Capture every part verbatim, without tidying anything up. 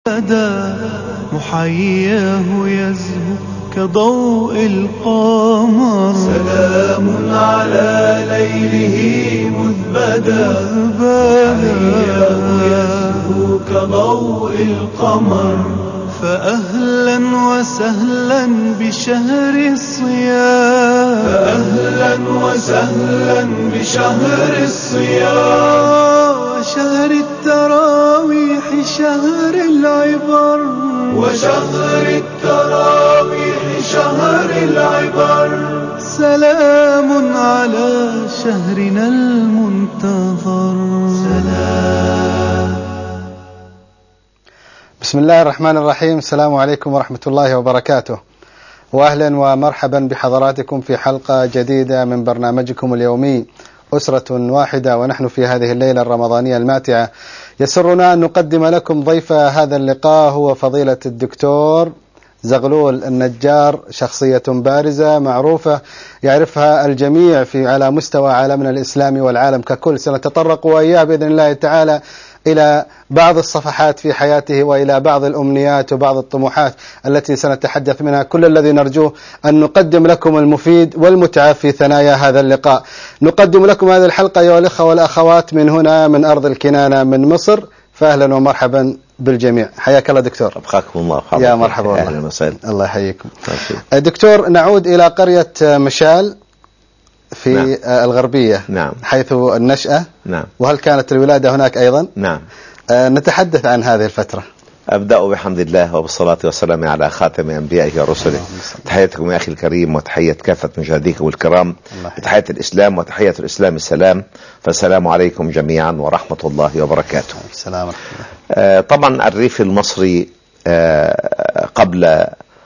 بدا محياه يزهو كضوء القمر. سلام على ليله مذ بدا محياه يزهو كضوء القمر. فأهلا وسهلا بشهر الصيام، فأهلا وسهلا بشهر الصيام، شهر التراويح شهر العبر، وشهر التراويح شهر العبر. سلام على شهرنا المنتظر. سلام. بسم الله الرحمن الرحيم. السلام عليكم ورحمة الله وبركاته، وأهلا ومرحبا بحضراتكم في حلقة جديدة من برنامجكم اليومي أسرة واحدة، ونحن في هذه الليلة الرمضانية الماتعة يسرنا أن نقدم لكم ضيف هذا اللقاء هو فضيلة الدكتور زغلول النجار، شخصية بارزة معروفة يعرفها الجميع في على مستوى عالمنا الإسلامي والعالم ككل. سنتطرق وإياه بإذن الله تعالى إلى بعض الصفحات في حياته وإلى بعض الأمنيات وبعض الطموحات التي سنتحدث منها. كل الذي نرجوه أن نقدم لكم المفيد والمتعة في ثنايا هذا اللقاء. نقدم لكم هذه الحلقة أيها الأخوة والأخوات من هنا من أرض الكنانة من مصر، فأهلا ومرحبا بالجميع. حياك الله دكتور. أبقاكم الله. يا مرحبا والله. أهلا وسهلا. الله يحييكم. دكتور، نعود إلى قرية مشال في نعم. الغربية، نعم. حيث النشأة، نعم. وهل كانت الولادة هناك أيضا؟ نعم. نتحدث عن هذه الفترة. أبدأ بحمد الله وبالصلاة والسلام على خاتم أنبيائه ورسله. تحياتكم يا أخي الكريم وتحية كافة مشاهديكم الكرام، تحية الإسلام وتحية الإسلام السلام، فالسلام عليكم جميعا ورحمة الله وبركاته. السلام عليكم. آه طبعا الريف المصري آه قبل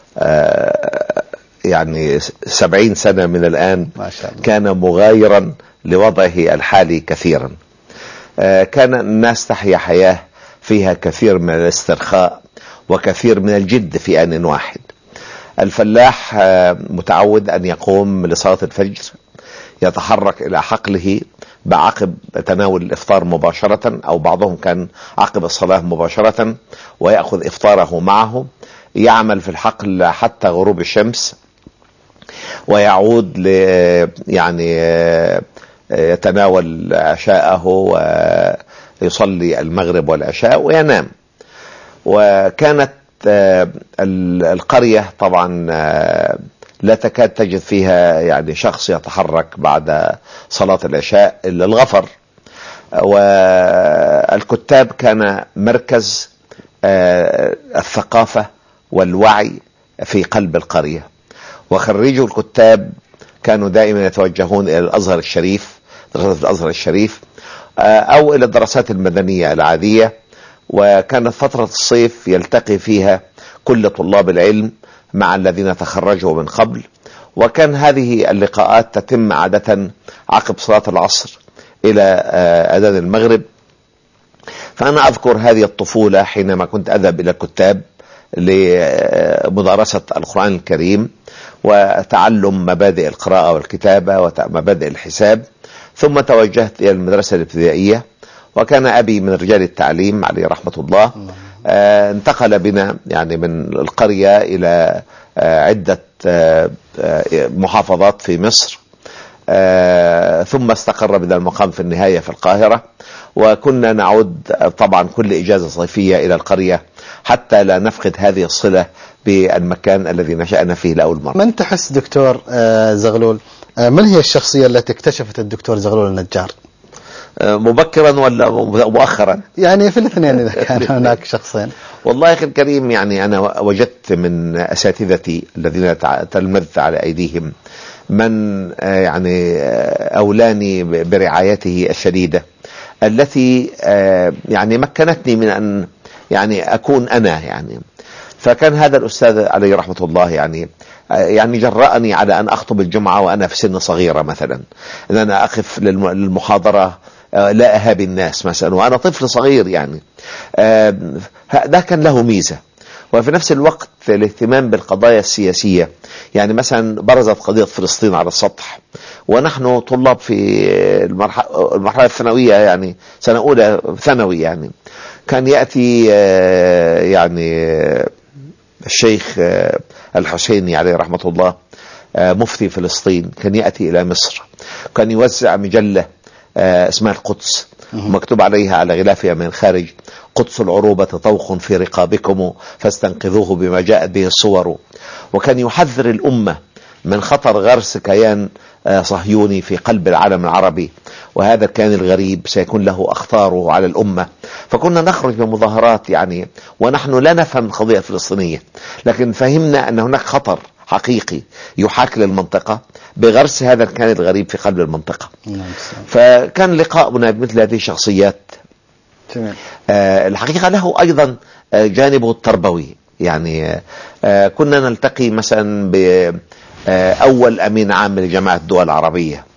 آه يعني سبعين سنة من الآن ما شاء الله. كان مغايرا لوضعه الحالي كثيرا. آه كان الناس تحيا حياة فيها كثير من الاسترخاء وكثير من الجد في آن واحد. الفلاح آه متعود أن يقوم لصلاة الفجر، يتحرك إلى حقله بعقب تناول الإفطار مباشرة، أو بعضهم كان عقب الصلاة مباشرة ويأخذ إفطاره معه، يعمل في الحقل حتى غروب الشمس ويعود ل يعني يتناول عشاءه ويصلي المغرب والعشاء وينام. وكانت القرية طبعا لا تكاد تجد فيها يعني شخص يتحرك بعد صلاة العشاء إلا الغفر. والكتاب كان مركز الثقافة والوعي في قلب القرية، وخريجوا الكتاب كانوا دائما يتوجهون إلى الأزهر الشريف، دراسة الأزهر الشريف أو إلى الدراسات المدنية العادية. وكانت فترة الصيف يلتقي فيها كل طلاب العلم مع الذين تخرجوا من قبل، وكان هذه اللقاءات تتم عادة عقب صلاة العصر إلى أذان المغرب. فأنا أذكر هذه الطفولة حينما كنت أذهب إلى الكتاب لمدارسة القرآن الكريم وتعلم مبادئ القراءة والكتابة ومبادئ الحساب، ثم توجهت إلى المدرسة الابتدائية. وكان أبي من رجال التعليم عليه رحمة الله. آه انتقل بنا يعني من القرية إلى آه عدة آه محافظات في مصر، آه ثم استقر بنا المقام في النهاية في القاهرة. وكنا نعود طبعا كل إجازة صيفية إلى القرية حتى لا نفقد هذه الصلة بالمكان الذي نشأنا فيه لأول مرة. من تحس دكتور زغلول من هي الشخصية التي اكتشفت الدكتور زغلول النجار؟ مبكرا ولا مؤخرا؟ يعني في الاثنين إذا كان هناك شخصين. والله يا أخي الكريم، يعني أنا وجدت من أساتذتي الذين تلمذت على أيديهم من يعني أولاني برعايته الشديدة التي يعني مكنتني من أن يعني أكون أنا يعني. فكان هذا الأستاذ عليه رحمة الله يعني يعني جرأني على أن أخطب الجمعة وأنا في سن صغيرة، مثلا أن أنا أقف للمحاضرة لا أهابي الناس مثلا وأنا طفل صغير يعني. ده كان له ميزة. وفي نفس الوقت الاهتمام بالقضايا السياسية، يعني مثلا برزت قضية فلسطين على السطح ونحن طلاب في المرحلة الثانوية، يعني سنة أولى ثانوي، يعني كان يأتي يعني الشيخ الحسيني عليه رحمة الله مفتي فلسطين، كان يأتي إلى مصر، كان يوزع مجلة اسمها القدس ومكتوب عليها على غلافها من الخارج: قدس العروبة طوخ في رقابكم فاستنقذوه بما جاءت به الصور. وكان يحذر الأمة من خطر غرس كيان صهيوني في قلب العالم العربي، وهذا الكيان الغريب سيكون له أخطاره على الأمة. فكنا نخرج بمظاهرات يعني ونحن لا نفهم القضية الفلسطينية، لكن فهمنا أن هناك خطر حقيقي يحاك للمنطقة بغرس هذا الكيان الغريب في قلب المنطقة. فكان لقاؤنا بمثل هذه الشخصيات آه الحقيقة له أيضا آه جانبه التربوي. يعني آه كنا نلتقي مثلا بأول أمين عام لجماعة الدول العربية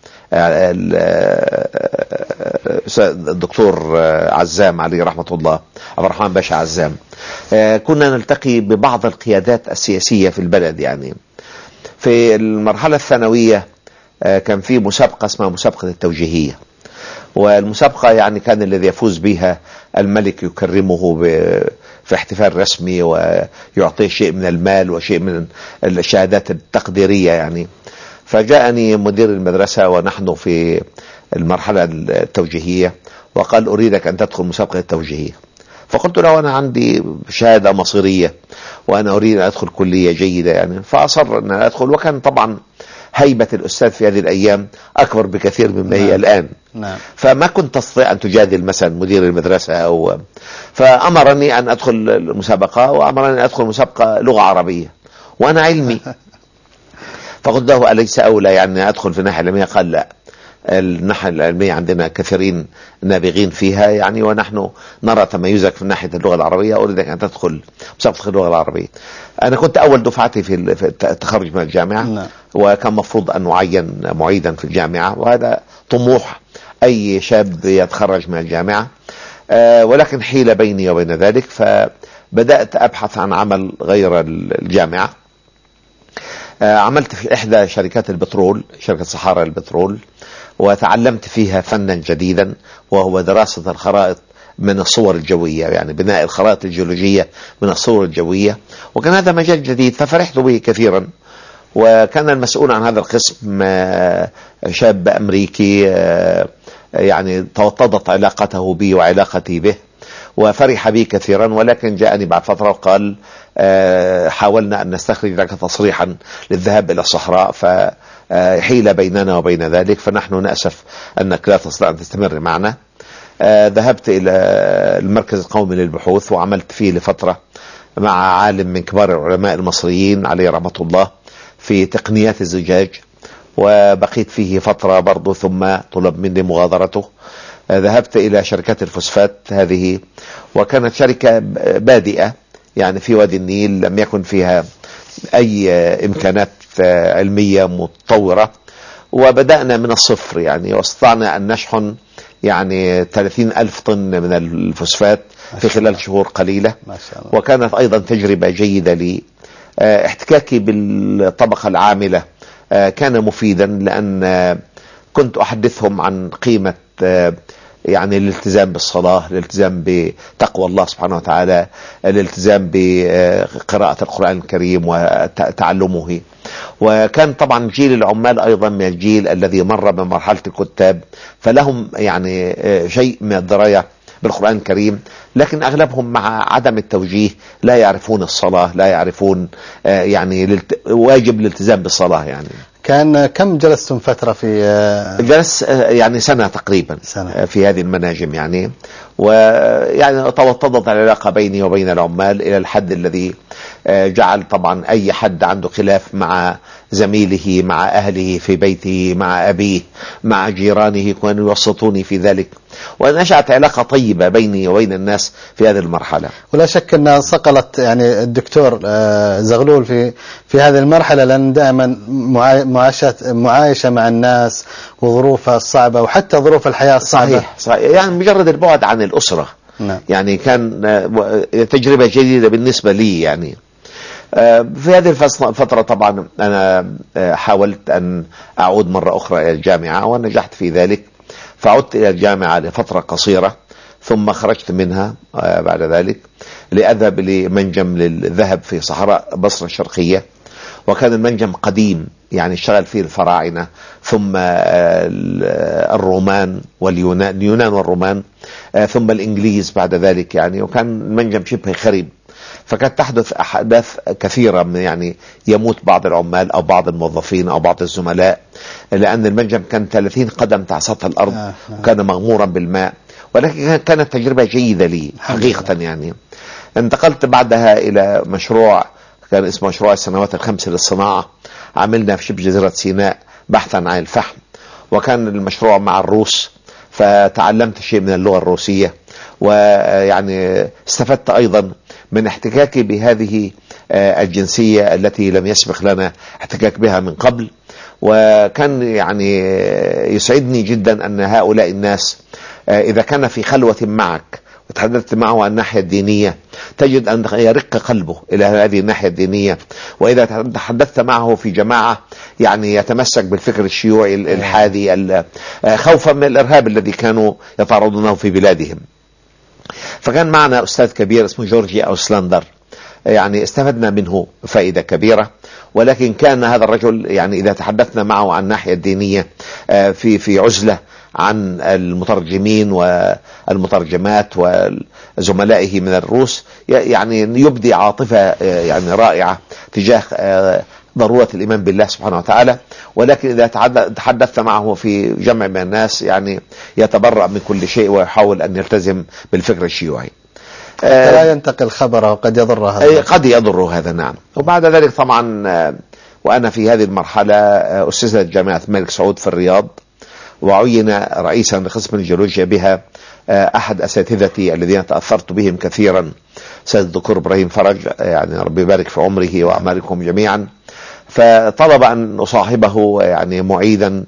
الدكتور عزام عليه رحمة الله، عبد الرحمن باشا عزام. كنا نلتقي ببعض القيادات السياسية في البلد. يعني في المرحلة الثانوية كان في مسابقة اسمها مسابقة التوجيهية، والمسابقة يعني كان الذي يفوز بها الملك يكرمه في احتفال رسمي ويعطيه شيء من المال وشيء من الشهادات التقديرية يعني. فجاءني مدير المدرسة ونحن في المرحلة التوجيهية وقال: أريدك أن تدخل مسابقة التوجيهية. فقلت له: أنا عندي شهادة مصيرية وأنا أريد أن أدخل كلية جيدة يعني. فأصر أن أدخل، وكان طبعا هيبة الأستاذ في هذه الأيام أكبر بكثير مما هي الآن. نعم. فما كنت تستطيع أن تجادل مثلا مدير المدرسة أو فأمرني أن أدخل المسابقة، وأمرني أن أدخل مسابقة لغة عربية وأنا علمي. فقلت له: أليس أولى يعني أدخل في الناحية العلمية؟ قال: لا، الناحية العلمية عندنا كثيرين نابغين فيها يعني، ونحن نرى تميزك في ناحية اللغة العربية، أريدك أن تدخل مسابقة اللغة العربية. أنا كنت أول دفعتي في التخرج من الجامعة. لا. وكان مفروض أن أعين معيدا في الجامعة، وهذا طموح أي شاب يتخرج من الجامعة. أه ولكن حيل بيني وبين ذلك، فبدأت أبحث عن عمل غير الجامعة. عملت في إحدى شركات البترول، شركة صحارى البترول، وتعلمت فيها فنا جديدا وهو دراسة الخرائط من الصور الجوية، يعني بناء الخرائط الجيولوجية من الصور الجوية، وكان هذا مجال جديد ففرحت به كثيرا. وكان المسؤول عن هذا القسم شاب أمريكي يعني توطدت علاقته بي وعلاقتي به وفرح بي كثيرا، ولكن جاءني بعد فترة وقال: حاولنا أن نستخرج لك تصريحا للذهاب إلى الصحراء، فحيل بيننا وبين ذلك، فنحن نأسف أنك لا تستطيع أن تستمر معنا. ذهبت إلى المركز القومي للبحوث وعملت فيه لفترة مع عالم من كبار العلماء المصريين عليه رحمة الله في تقنيات الزجاج، وبقيت فيه فترة برضو ثم طلب مني مغادرته. ذهبت إلى شركات الفوسفات هذه، وكانت شركة بادئة يعني في وادي النيل، لم يكن فيها أي إمكانات علمية متطورة، وبدأنا من الصفر يعني، واستطعنا أن نشحن يعني ثلاثين ألف طن من الفوسفات في خلال شهور قليلة. ما شاء الله. وكانت أيضا تجربة جيدة لي. احتكاكي بالطبقة العاملة كان مفيدا، لأن كنت أحدثهم عن قيمة يعني الالتزام بالصلاة، الالتزام بتقوى الله سبحانه وتعالى، الالتزام بقراءة القرآن الكريم وتعلمه. وكان طبعا جيل العمال أيضا من الجيل الذي مر بمرحلة الكتاب، فلهم يعني شيء من الدراية بالقرآن الكريم، لكن أغلبهم مع عدم التوجيه لا يعرفون الصلاة، لا يعرفون يعني واجب الالتزام بالصلاة. يعني كان كم جلستم فترة في جلس يعني سنة تقريبا سنة. في هذه المناجم يعني، ويعني توطدت العلاقة بيني وبين العمال إلى الحد الذي جعل طبعا أي حد عنده خلاف مع زميله، مع أهله في بيته، مع أبيه، مع جيرانه، كانوا يوسطوني في ذلك، ونشأت علاقة طيبة بيني وبين الناس في هذه المرحلة. ولا شك أن صقلت يعني الدكتور زغلول في في هذه المرحلة، لأن دائما معايشة معايشة مع الناس وظروفها الصعبة وحتى ظروف الحياة الصعبة. صحيح. صحيح. يعني مجرد البعد عن الأسرة. نعم. يعني كان تجربة جديدة بالنسبة لي يعني. في هذه الفترة طبعا أنا حاولت أن أعود مرة أخرى إلى الجامعة ونجحت في ذلك، فعدت إلى الجامعة لفترة قصيرة، ثم خرجت منها بعد ذلك لأذهب لمنجم للذهب في صحراء بصرة الشرقية، وكان المنجم قديم يعني اشتغل فيه الفراعنة ثم الرومان واليونان اليونان والرومان ثم الإنجليز بعد ذلك يعني، وكان المنجم شبه خريب. فكانت تحدث أحداث كثيرة من يعني يموت بعض العمال أو بعض الموظفين أو بعض الزملاء، لأن المنجم كان ثلاثين قدم تحت سطح الأرض وكان مغمورا بالماء، ولكن كانت تجربة جيدة لي حقيقة يعني. انتقلت بعدها إلى مشروع كان اسمه مشروع السنوات الخمس للصناعة، عملنا في شبه جزيرة سيناء بحثا عن الفحم، وكان المشروع مع الروس، فتعلمت شيء من اللغة الروسية، ويعني استفدت أيضا من احتكاكي بهذه الجنسية التي لم يسبق لنا احتكاك بها من قبل. وكان يعني يسعدني جدا أن هؤلاء الناس إذا كان في خلوة معك وتحدثت معه عن الناحية الدينية تجد أن يرق قلبه إلى هذه الناحية الدينية، وإذا تحدثت معه في جماعة يعني يتمسك بالفكر الشيوعي الحادي خوفا من الإرهاب الذي كانوا يتعرضونه في بلادهم. فكان معنا أستاذ كبير اسمه جورجي أوسلاندر، يعني استفدنا منه فائدة كبيرة، ولكن كان هذا الرجل يعني إذا تحدثنا معه عن الناحية الدينية في في عزلة عن المترجمين والمترجمات وزملائه من الروس، يعني يبدي عاطفة يعني رائعة تجاه ضرورة الإيمان بالله سبحانه وتعالى، ولكن إذا تحدثت معه في جمع من الناس يعني يتبرأ من كل شيء ويحاول أن يلتزم بالفكر الشيوعي. لا ينتقل خبره وقد يضر هذا، قد يضر هذا نعم. وبعد ذلك طبعا وأنا في هذه المرحلة أسست جامعة الملك سعود في الرياض، وعين رئيسا لقسم الجيولوجيا بها أحد أساتذتي الذين تأثرت بهم كثيرا سيد الدكتور إبراهيم فرج، يعني ربي يبارك في عمره وأعماركم جميعا. فطلب أن أصاحبه يعني معيدا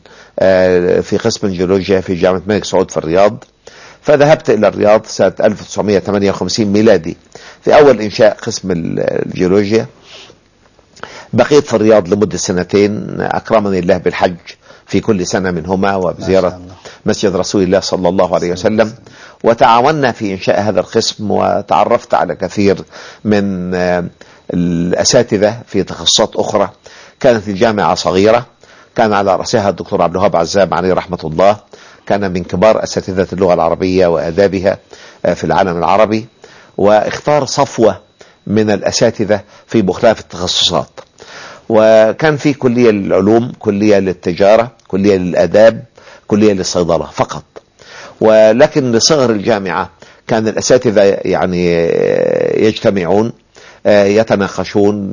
في قسم الجيولوجيا في جامعة الملك سعود في الرياض، فذهبت إلى الرياض سنة ألف وتسعمائة وثمانية وخمسين ميلادي في أول إنشاء قسم الجيولوجيا. بقيت في الرياض لمدة سنتين، أكرمني الله بالحج في كل سنة منهما وبزيارة مسجد رسول الله صلى الله عليه وسلم، وتعاوننا في إنشاء هذا القسم، وتعرفت على كثير من الأساتذة في تخصصات أخرى. كانت الجامعة صغيرة، كان على رأسها الدكتور عبد الوهاب عزام عليه رحمة الله، كان من كبار أساتذة اللغة العربية وآدابها في العالم العربي، واختار صفوة من الأساتذة في مختلف التخصصات. وكان في كلية للعلوم، كلية للتجارة، كلية للآداب، كلية للصيدلة فقط. ولكن لصغر الجامعة كان الأساتذة يعني يجتمعون يتناقشون،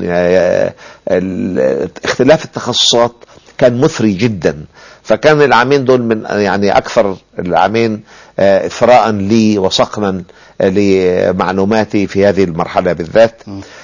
اختلاف التخصصات كان مثري جدا. فكان العامين دول من يعني أكثر العامين إثراء لي وصقنا لمعلوماتي في هذه المرحلة بالذات،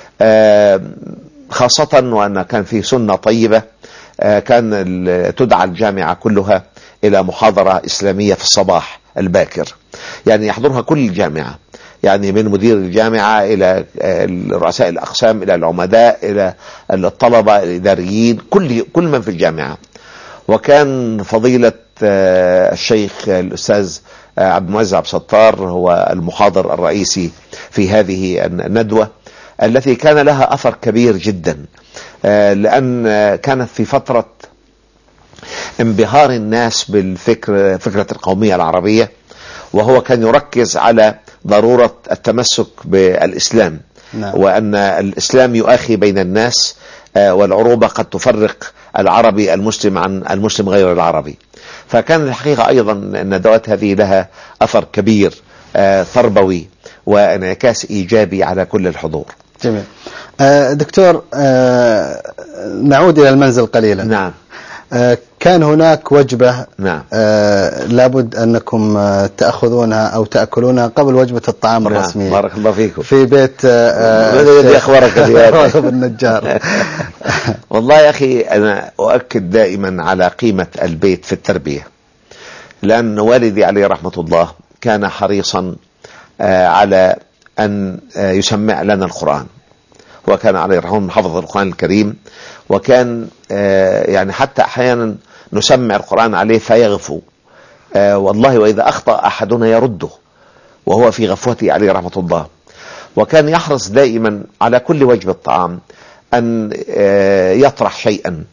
خاصة وأن كان في سنة طيبة، كان تدعى الجامعة كلها إلى محاضرة إسلامية في الصباح الباكر، يعني يحضرها كل الجامعة، يعني من مدير الجامعة إلى رؤساء الأقسام إلى العمداء إلى الطلبة الإداريين، كل كل من في الجامعة. وكان فضيلة الشيخ الأستاذ عبد المعز عبد الستار هو المحاضر الرئيسي في هذه الندوة التي كان لها أثر كبير جدا، لأن كانت في فترة انبهار الناس بالفكر فكرة القومية العربية، وهو كان يركز على ضرورة التمسك بالإسلام، نعم. وأن الإسلام يؤخي بين الناس، والعروبة قد تفرق العربي المسلم عن المسلم غير العربي. فكان الحقيقة أيضا الندوات هذه لها أثر كبير تربوي وانعكاس إيجابي على كل الحضور. جميل. دكتور، نعود إلى المنزل قليلا. نعم. كان هناك وجبة نعم. لابد أنكم تأخذونها أو تأكلونها قبل وجبة الطعام نعم. الرسمية. بارك الله فيكم. في بيت ماذا أخبارك الشيخ النجار. والله يا أخي أنا أؤكد دائما على قيمة البيت في التربية، لأن والدي عليه رحمة الله كان حريصا على أن يسمع لنا القرآن، وكان عليه رحمه الله حفظ القرآن الكريم، وكان يعني حتى أحيانا نسمع القرآن عليه فيغفو، والله وإذا أخطأ أحدنا يرده، وهو في غفوته عليه رحمة الله. وكان يحرص دائما على كل وجبة طعام أن يطرح شيئا،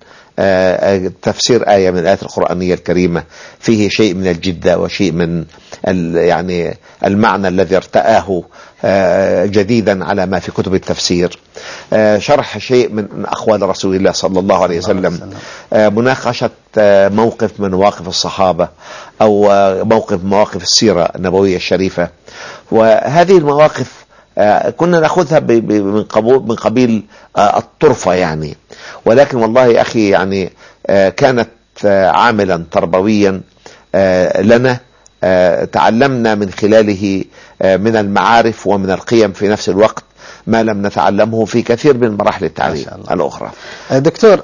تفسير آية من الآيات القرآنية الكريمة فيه شيء من الجدة وشيء من يعني المعنى الذي ارتآه جديدا على ما في كتب التفسير، شرح شيء من أقوال رسول الله صلى الله عليه وسلم، مناقشة موقف من مواقف الصحابة أو موقف من مواقف السيرة النبوية الشريفة. وهذه المواقف كنا نأخذها من قبول من قبيل الطرفة يعني، ولكن والله يا أخي يعني كانت عاملا تربويا لنا، تعلمنا من خلاله من المعارف ومن القيم في نفس الوقت ما لم نتعلمه في كثير من مراحل التعليم الأخرى. دكتور،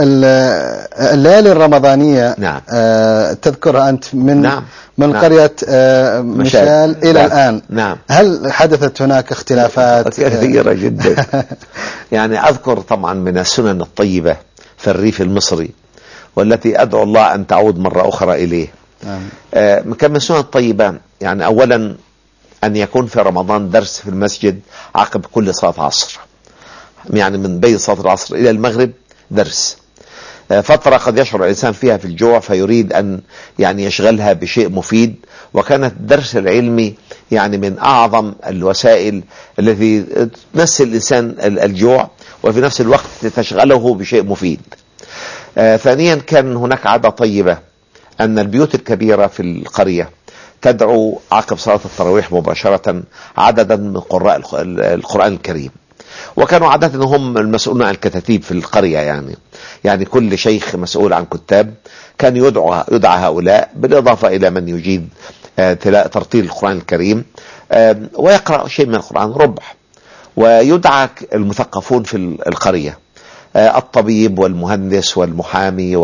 الليالي الرمضانية نعم. تذكرها أنت من نعم. من نعم. قرية مشال إلى نعم. الآن. نعم. هل حدثت هناك اختلافات كثيرة جدا؟ يعني أذكر طبعا من السنن الطيبة في الريف المصري والتي أدعو الله أن تعود مرة أخرى إليه. نعم. كان من السنن الطيبة يعني أولا أن يكون في رمضان درس في المسجد عقب كل صلاة عصر، يعني من بين صلاة العصر إلى المغرب درس، فترة قد يشعر الإنسان فيها في الجوع فيريد أن يعني يشغلها بشيء مفيد، وكانت الدرس العلمي يعني من أعظم الوسائل التي تنسي الإنسان الجوع وفي نفس الوقت تشغله بشيء مفيد. آه ثانيا كان هناك عادة طيبة أن البيوت الكبيرة في القرية تدعو عقب صلاة التراويح مباشرة عددا من قراء القرآن الكريم، وكانوا عادة هم المسؤولون عن الكتاتيب في القرية، يعني يعني كل شيخ مسؤول عن كتاب، كان يدعى يدعى هؤلاء بالإضافة إلى من يجيد ترتيل القرآن الكريم ويقرأ شيء من القرآن ربع، ويدعى المثقفون في القرية، الطبيب والمهندس والمحامي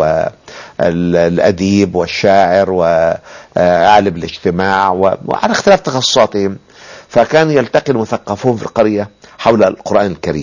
والأديب والشاعر وعالم الاجتماع وعلى اختلاف تخصصاتهم، فكان يلتقي المثقفون في القرية حول القرآن الكريم.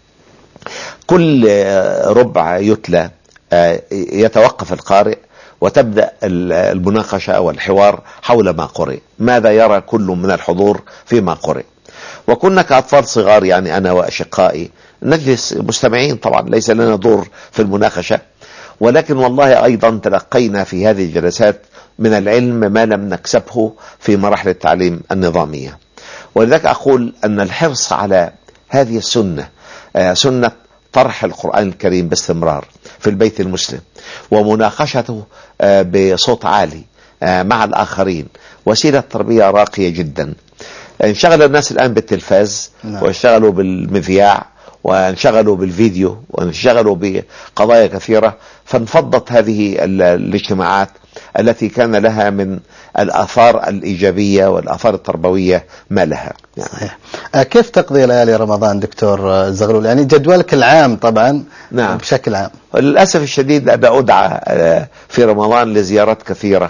كل ربع يتلى يتوقف القارئ وتبدأ المناقشة أو الحوار حول ما قرئ، ماذا يرى كل من الحضور فيما قرئ. وكنا كأطفال صغار يعني أنا وأشقائي نجلس مستمعين، طبعا ليس لنا دور في المناقشة، ولكن والله أيضا تلقينا في هذه الجلسات من العلم ما لم نكسبه في مراحل التعليم النظامية. ولذلك أقول أن الحرص على هذه السنة، سنة طرح القرآن الكريم باستمرار في البيت المسلم ومناقشته بصوت عالي مع الآخرين، وسيلة تربية راقية جدا. انشغل الناس الآن بالتلفاز وانشغلوا بالمذياع وانشغلوا بالفيديو وانشغلوا بقضايا كثيرة، فانفضت هذه الاجتماعات التي كان لها من الآثار الإيجابية والآثار التربوية ما لها. صحيح. كيف تقضي ليالي رمضان دكتور زغلول؟ يعني جدولك العام طبعا. نعم. بشكل عام. للأسف الشديد أنا أدعى في رمضان لزيارات كثيرة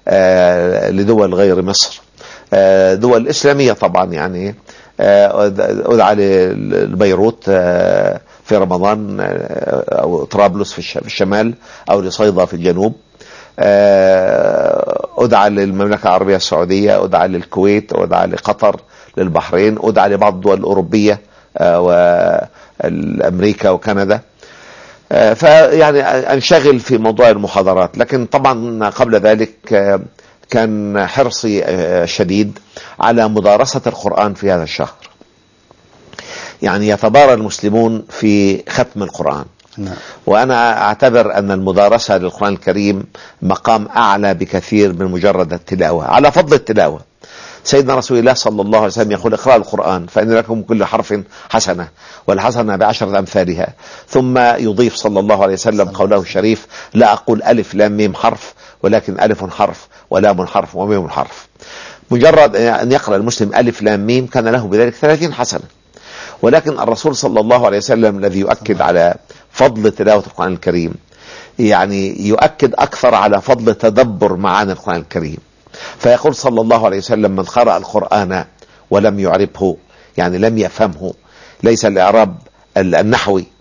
لدول غير مصر، دول إسلامية طبعا، يعني أدعى لبيروت في رمضان أو طرابلس في الشمال أو لصيدا في الجنوب، أدعى للمملكة العربية السعودية، أدعى للكويت، أدعى لقطر، للبحرين، أدعى لبعض الدول الأوروبية والأمريكا وكندا. فيعني أنشغل في موضوع المحاضرات، لكن طبعا قبل ذلك كان حرصي شديد على مدارسة القرآن في هذا الشهر. يعني يتبارى المسلمون في ختم القرآن. نعم. وأنا أعتبر أن المدارسة للقرآن الكريم مقام أعلى بكثير من مجرد التلاوة، على فضل التلاوة. سيدنا رسول الله صلى الله عليه وسلم يقول: اقرأوا القرآن فإن لكم كل حرف حسنة والحسنة بعشرة أمثالها. ثم يضيف صلى الله عليه وسلم قوله الشريف: لا أقول ألف لام ميم حرف ولكن ألف حرف ولام حرف وميم حرف. مجرد أن يقرأ المسلم ألف لام ميم كان له بذلك ثلاثين حسنة. ولكن الرسول صلى الله عليه وسلم الذي يؤكد على فضل تلاوة القرآن الكريم، يعني يؤكد أكثر على فضل تدبر معاني القرآن الكريم، فيقول صلى الله عليه وسلم: من قرأ القرآن ولم يعربه، يعني لم يفهمه، ليس الإعراب النحوي،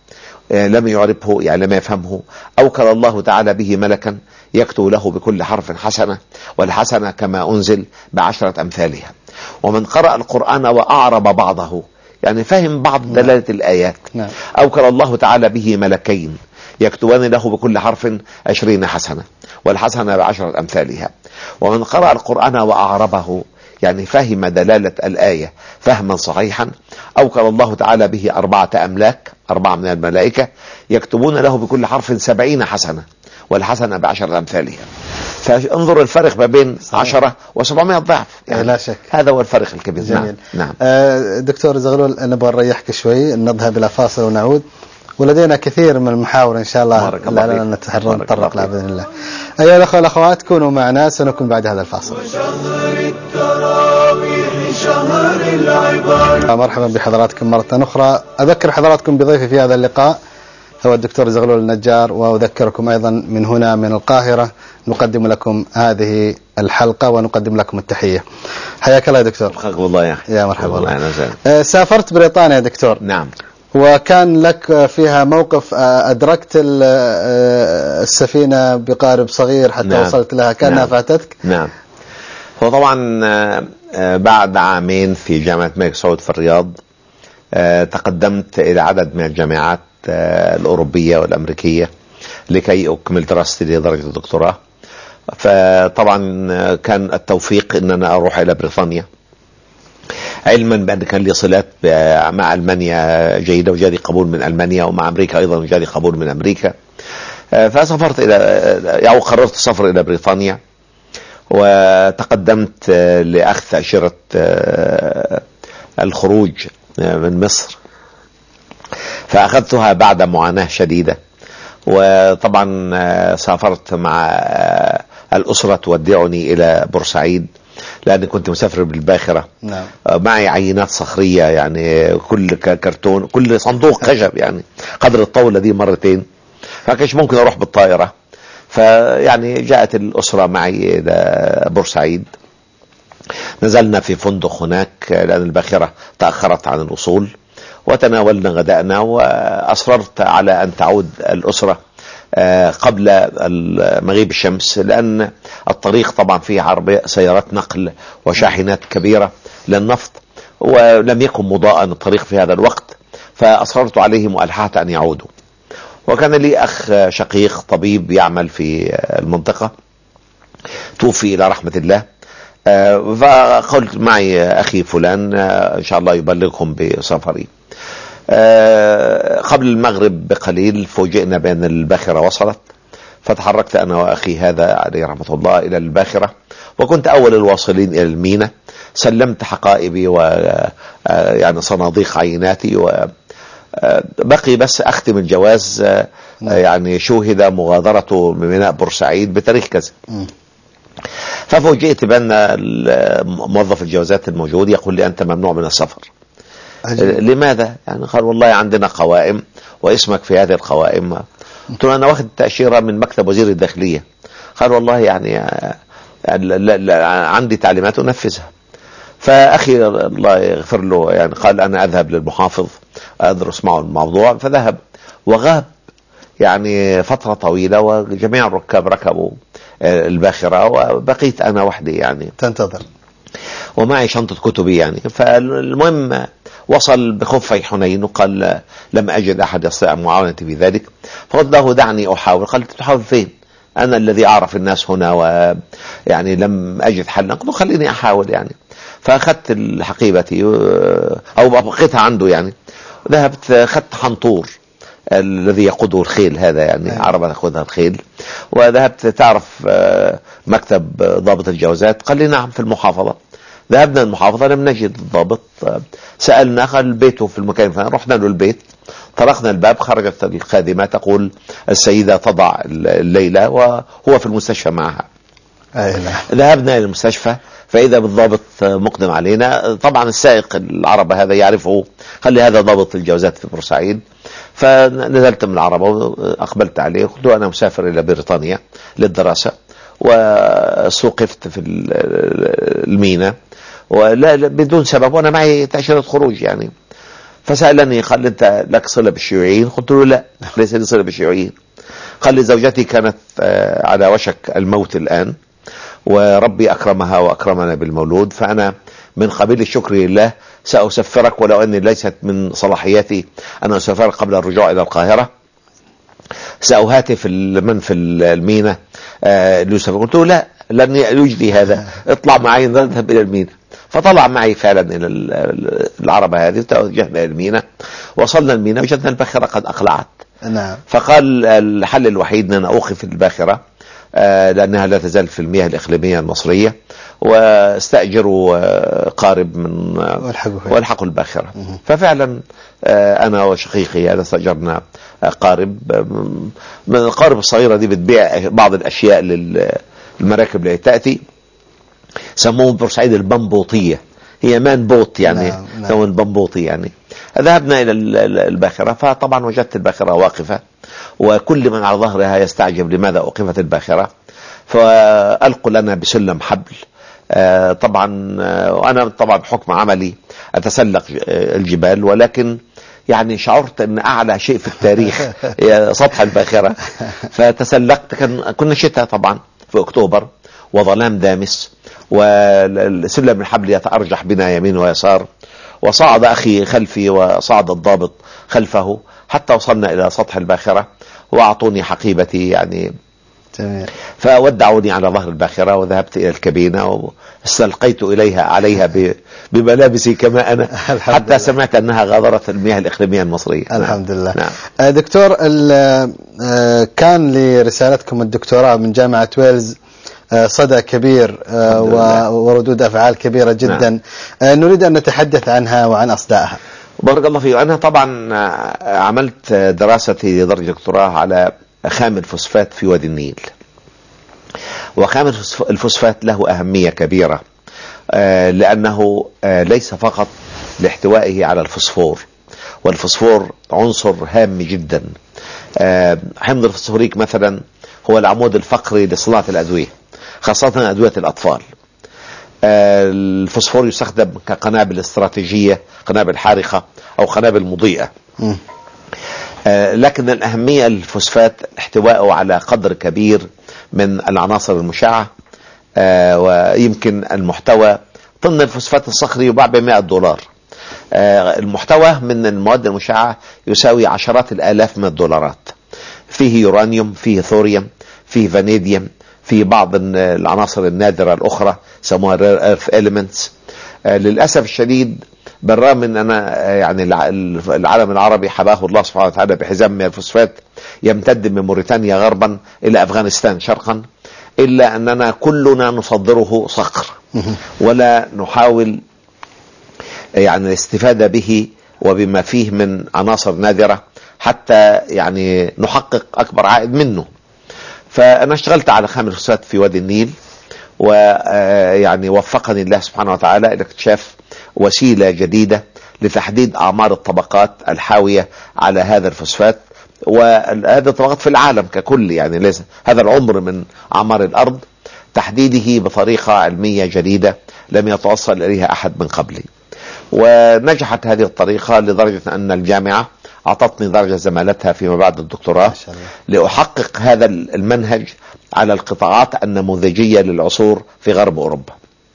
لم يعربه يعني لم يفهمه، أوكل الله تعالى به ملكا يكتب له بكل حرف حسنة، والحسنة كما أنزل بعشرة أمثالها. ومن قرأ القرآن وأعرب بعضه يعني فهم بعض دلالة الآيات نعم. أوكل الله تعالى به ملكين يكتبان له بكل حرف عشرين حسنة، والحسنة بعشرة أمثالها. ومن قرأ القرآن وأعربه يعني فهم دلالة الآية فهما صحيحا، أوكل الله تعالى به أربعة أملاك، أربعة من الملائكة يكتبون له بكل حرف سبعين حسنة، والحسنة بعشرة أمثالها. فانظر الفرق ما بين عشرة وسبعمائة ضعف يعني. لا شك هذا هو الفرق الكبير. جميل. نعم. نعم. آه دكتور زغلول، نبغى نريحك شوي، نذهب إلى فاصل ونعود، ولدينا كثير من المحاور إن شاء الله لعلنا نتطرق لها بإذن الله. أيها الأخوة والأخوات كونوا معنا، سنكون بعد هذا الفاصل. وشهر التراويح شهر العبر. مرحبا بحضراتكم مرة أخرى. أذكر حضراتكم بضيفي في هذا اللقاء هو الدكتور زغلول النجار، وأذكركم أيضا من هنا من القاهرة نقدم لكم هذه الحلقة ونقدم لكم التحية. حياك الله يا دكتور. حياك الله يا أخي. يا مرحبا الله. أه سافرت بريطانيا يا دكتور. نعم. وكان لك فيها موقف أدركت السفينة بقارب صغير حتى نعم. وصلت لها، كانها نعم. فاتتك. نعم. هو طبعا بعد عامين في جامعة الملك سعود في الرياض تقدمت إلى عدد من الجامعات الأوروبية والأمريكية لكي أكمل دراستي لدرجة الدكتوراه. فطبعا كان التوفيق أن أنا أروح إلى بريطانيا، علما بأن كان لي صلات مع ألمانيا جيدة وجالي قبول من ألمانيا، ومع أمريكا أيضا وجالي قبول من أمريكا. فسافرت إلى يعني قررت السفر إلى بريطانيا، وتقدمت لأخذ تأشيرة الخروج من مصر، فأخذتها بعد معاناة شديدة. وطبعا سافرت مع الأسرة تودعني إلى بورسعيد لأني كنت مسافر بالباخرة. نعم. معي عينات صخرية يعني كل كرتون كل صندوق خشب يعني قدر الطاولة دي مرتين، فكانش ممكن أروح بالطائرة. فيعني جاءت الأسرة معي إلى بورسعيد، نزلنا في فندق هناك لأن الباخرة تأخرت عن الوصول، وتناولنا غداءنا، وأصررت على أن تعود الأسرة قبل مغيب الشمس، لأن الطريق طبعا فيه عربية سيارات نقل وشاحنات كبيرة للنفط، ولم يكن مضاء الطريق في هذا الوقت، فأصررت عليهم وألححت أن يعودوا. وكان لي أخ شقيق طبيب يعمل في المنطقة توفي إلى رحمة الله، فقلت معي أخي فلان إن شاء الله يبلغهم بسفري. قبل المغرب بقليل فوجئنا بأن الباخرة وصلت، فتحركت أنا وأخي هذا عليه رحمة الله إلى الباخرة، وكنت أول الواصلين إلى الميناء. سلمت حقائبي ويعني صناديق عيناتي، وبقي بس أختم الجواز يعني شوهد مغادرته من ميناء بورسعيد بتاريخ كذا. ففوجئت بأن موظف الجوازات الموجود يقول لي أنت ممنوع من السفر. أجل. لماذا؟ يعني قال والله عندنا قوائم واسمك في هذه القوائم. قلت له أنا واخد تأشيرة من مكتب وزير الداخلية. قال والله يعني لا لا عندي تعليمات أنفذها. فأخي الله يغفر له يعني قال أنا أذهب للمحافظ أدرس معه الموضوع، فذهب وغاب يعني فترة طويلة، وجميع الركاب ركبوا الباخرة وبقيت أنا وحدي يعني تنتظر، ومعي شنطة كتبي يعني. فالمهم وصل بخفي حنين وقال لم أجد أحد يستطيع معاونتي في ذلك. فقلت له دعني أحاول. قال تحاول فين؟ أنا الذي أعرف الناس هنا ويعني لم أجد حلا. قلت له خليني أحاول يعني. فأخذت حقيبتي أو بقيتها عنده يعني، ذهبت أخذت حنطور الذي يقوده الخيل هذا يعني عربة تأخذها الخيل، وذهبت تعرف مكتب ضابط الجوازات؟ قال لي نعم في المحافظة. ذهبنا المحافظة لم نجد الضابط، سألنا قال بيته في المكان الفلاني. رحنا له البيت، طرقنا الباب، خرجت الخادمة تقول السيدة تضع الليلة وهو في المستشفى معها. ذهبنا إلى المستشفى فإذا بالضابط مقدم علينا. طبعا السائق العربة هذا يعرفه، قال لي هذا ضابط الجوازات في بورسعيد. فنزلت من العربة وأقبلت عليه، قلت له أنا مسافر إلى بريطانيا للدراسة، وسوقفت في الميناء ولا بدون سبب، وأنا معي تأشيرة خروج يعني. فسألني قال لي أنت لك صلة بالشيوعيين؟ قلت له لا، ليس لي صلة بالشيوعيين. قال لي زوجتي كانت على وشك الموت الآن، وربي أكرمها وأكرمنا بالمولود، فأنا من قبيل الشكر لله سأسفرك، ولو أني ليست من صلاحياتي أن أسفرك قبل الرجوع إلى القاهرة. سأهاتف من في المينا ليسافر. قلت له لا، لن يجدي هذا، اطلع معي نذهب إلى المينا. فطلع معي فعلا إلى العربة هذه، توجهنا إلى المينا. وصلنا المينا وجدنا الباخرة قد أقلعت. نعم. فقال الحل الوحيد أن أوقف الباخرة لأنها لا تزال في المياه الإقليمية المصرية، واستأجروا قارب من والحقوا الباخرة. ففعلا أنا وشقيقي هذا استأجرنا قارب. من القارب الصغيرة دي بتبيع بعض الأشياء للمراكب اللي تأتي، سموه بورسعيد البنبوطية، هي مان بوت يعني. نعم. نعم. البنبوطي يعني. ذهبنا إلى الباخرة، فطبعا وجدت الباخرة واقفة، وكل من على ظهرها يستعجب لماذا أوقفت الباخرة. فألقوا لنا بسلم حبل. آه طبعا آه وأنا طبعا بحكم عملي أتسلق الجبال، ولكن يعني شعرت أن أعلى شيء في التاريخ سطح الباخرة. فتسلقت، كنا شتاء طبعا في أكتوبر وظلام دامس، والسلم الحبل يتأرجح بنا يمين ويسار، وصعد أخي خلفي وصعد الضابط خلفه حتى وصلنا إلى سطح الباخرة، وأعطوني حقيبتي يعني. تمام. فودعوني على ظهر الباخرة، وذهبت إلى الكابينة واستلقيت إليها عليها بملابسي كما أنا، حتى سمعت أنها غادرت المياه الإقليمية المصرية. الحمد لله. نعم. دكتور، كان لرسالتكم الدكتوراه من جامعة ويلز صدى كبير وردود أفعال كبيرة جدا. نعم. نريد أن نتحدث عنها وعن أصدائها. بارك الله فيك. أنا طبعا عملت دراستي لدرجة دكتوراه على خام الفوسفات في وادي النيل. وخام الفوسفات له أهمية كبيرة، لأنه ليس فقط لاحتوائه على الفوسفور، والفوسفور عنصر هام جدا. حمض الفوسفوريك مثلا هو العمود الفقري لصناعة الأدوية، خاصة أدوية الأطفال. الفوسفور يستخدم كقنابل استراتيجية، قنابل حارقة أو قنابل مضيئة. م. لكن الأهمية الفوسفات احتوائه على قدر كبير من العناصر المشعة، ويمكن المحتوى طن الفوسفات الصخري يباع بمائة دولار. المحتوى من المواد المشعة يساوي عشرات الآلاف من الدولارات. فيه يورانيوم، فيه ثوريوم، فيه فانيديوم، فيه بعض العناصر النادرة الأخرى سموها rare earth elements. للأسف الشديد بالرغم من أنا يعني العالم العربي حباه الله سبحانه وتعالى بحزام من الفوسفات يمتد من موريتانيا غربا إلى أفغانستان شرقا، إلا أننا كلنا نصدره صقر، ولا نحاول يعني الاستفادة به وبما فيه من عناصر نادرة حتى يعني نحقق أكبر عائد منه. فأنا اشتغلت على خام الفوسفات في وادي النيل، ويعني وفقني الله سبحانه وتعالى إلى اكتشاف وسيلة جديدة لتحديد أعمار الطبقات الحاوية على هذا الفوسفات، وهذه الطبقات في العالم ككل، يعني ليس هذا العمر من أعمار الأرض، تحديده بطريقة علمية جديدة لم يتوصل إليها أحد من قبلي. ونجحت هذه الطريقة لدرجة أن الجامعة أعطتني درجة زمالتها فيما بعد الدكتوراه لأحقق هذا المنهج على القطاعات النموذجية للعصور في غرب أوروبا.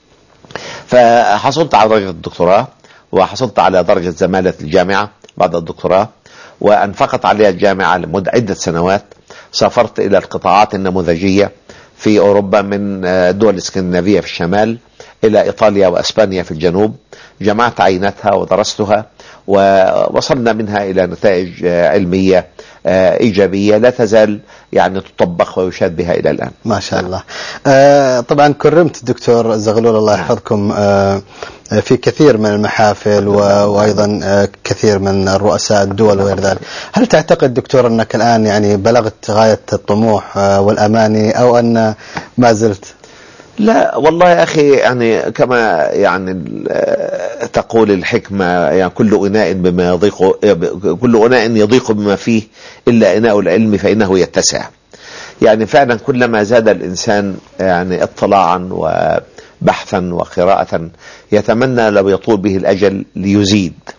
فحصلت على درجة الدكتوراه، وحصلت على درجة زمالة الجامعة بعد الدكتوراه، وأنفقت عليها الجامعة لمدة عدة سنوات. سافرت إلى القطاعات النموذجية في أوروبا من دول الاسكندنافية في الشمال إلى إيطاليا وأسبانيا في الجنوب، جمعت عيناتها ودرستها، ووصلنا منها إلى نتائج علمية إيجابية لا تزال يعني تطبق ويشاد بها إلى الآن. ما شاء الله. آه طبعا كرمت دكتور زغلول الله يحفظكم آه في كثير من المحافل وأيضا آه كثير من الرؤساء الدول وغير ذلك. هل تعتقد دكتور أنك الآن يعني بلغت غاية الطموح آه والأماني، أو أن ما زلت؟ لا والله يا أخي، يعني كما يعني تقول الحكمة، يعني كل إناء بما يضيق، كل إناء يضيق بما فيه إلا إناء العلم فإنه يتسع. يعني فعلا كلما زاد الإنسان يعني اطلاعا وبحثا وقراءة يتمنى لو يطول به الأجل ليزيد.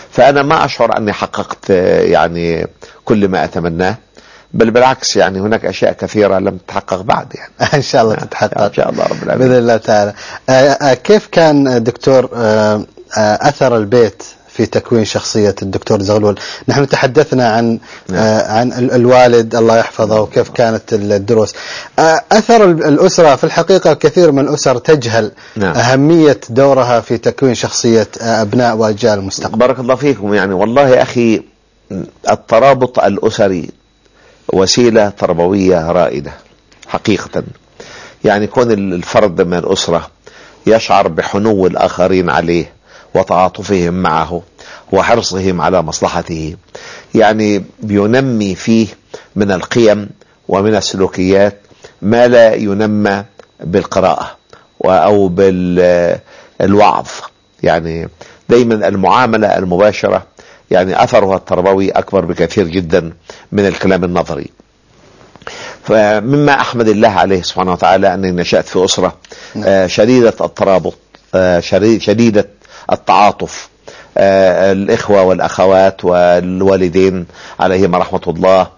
فأنا ما أشعر أني حققت يعني كل ما أتمناه، بل بالعكس يعني هناك أشياء كثيرة لم تتحقق بعد يعني. إن شاء الله تتحقق إن شاء الله رب العالمين بإذن الله تعالى. كيف كان دكتور أثر البيت في تكوين شخصية الدكتور زغلول؟ نحن تحدثنا عن نعم. عن الوالد الله يحفظه وكيف كانت الدروس. أثر الأسرة في الحقيقة كثير من الأسر تجهل نعم. أهمية دورها في تكوين شخصية أبناء وأجيال المستقبل. بارك الله فيكم. يعني والله يا أخي الترابط الأسري وسيلة تربوية رائدة حقيقة. يعني كون الفرد من الأسرة يشعر بحنو الآخرين عليه وتعاطفهم معه وحرصهم على مصلحته، يعني بينمي فيه من القيم ومن السلوكيات ما لا ينمى بالقراءة أو بالوعظ. يعني دايما المعاملة المباشرة يعني أثرها التربوي أكبر بكثير جدا من الكلام النظري. فمما أحمد الله عليه سبحانه وتعالى أني نشأت في أسرة شديدة الترابط، شديدة التعاطف، الإخوة والأخوات والوالدين عليهم رحمة الله.